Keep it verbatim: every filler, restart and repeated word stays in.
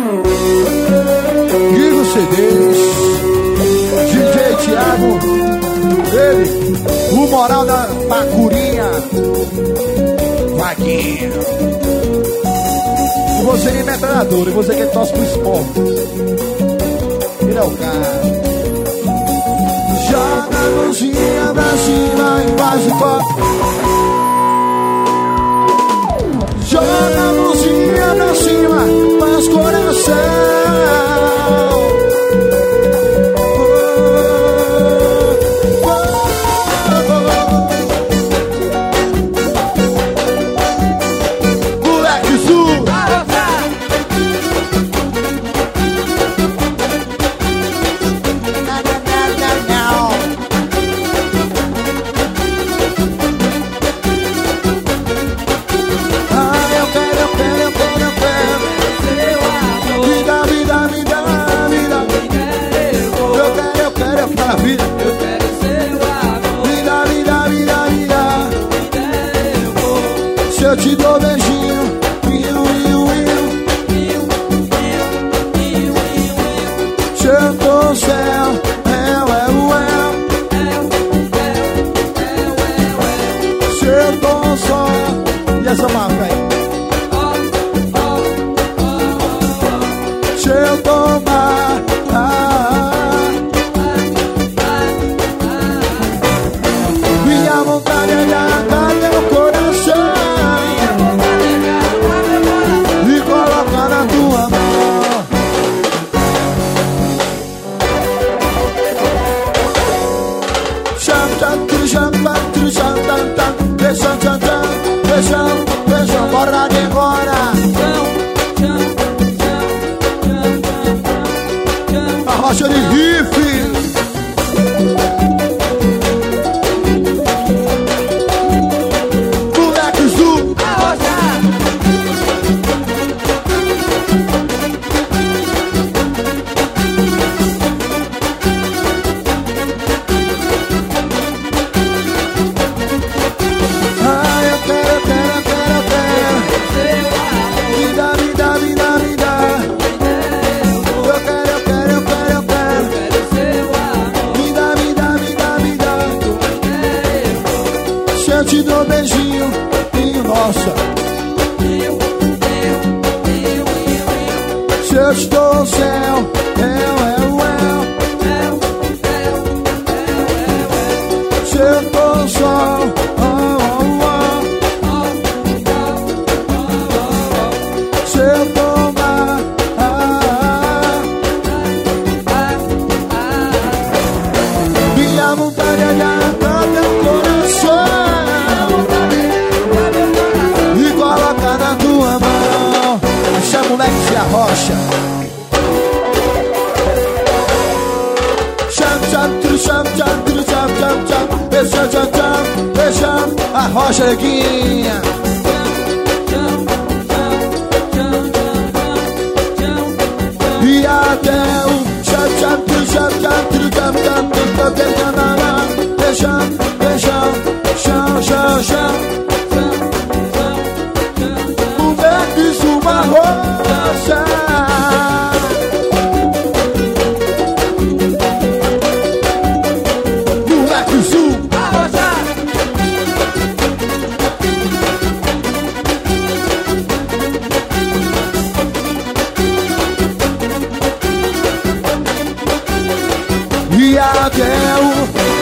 Guigo C Ds, D J Thiago, ele, o moral da Bacurinha, Vaguinho. E você que é metralhador, e você que torce pro esporte, ele é o cara. Joga a mãozinha pra cima e faz o copo. Joga a mãozinha pra cima, faz coração. Eu te dou beijinho, iu, iu, iu. Se eu tô no céu, eu, eu, eu. Se eu tô no sol, e essa marca aí? Se eu tomar, ah, minha vontade é de arrancar teu coração e colocar na tua mão. Cham, cham, tru, cham, cham, tru, cham, cham, cham. Beijão, cham, cham, beijão, beijão, bora de embora. A rocha de riff. Eu te dou beijinho, e nossa. Se eu te dou o céu, eu, eu, eu. Se eu dou o sol, oh, oh, oh. Se eu dou mar, ah, minha vontade é de arrancar teu coração na tua mão. Chama o Lex e a Rocha. Cham, cham, tru, cham, cham, tru, cham, cham, cham. Beijão, cham, cham, beijão. A Rocha, Leguinha. E até o cham, cham, tru, cham, cham, tru, cham, cham, tru, beijão, beijão, beijão, chão, chão, chão. Fiz uma rocha. Moleque Sul, a rocha. E até o